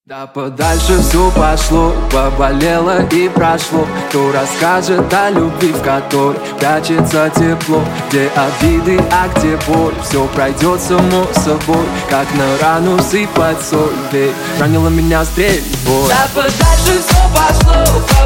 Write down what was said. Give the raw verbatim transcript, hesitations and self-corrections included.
Да подальше все пошло, поболело и прошло. Кто расскажет о любви, в которой прячется тепло? Где обиды, а где боль? Все пройдет само собой, как на рану сыпать соль. Ведь ранила меня стрельбой. Да подальше все пошло,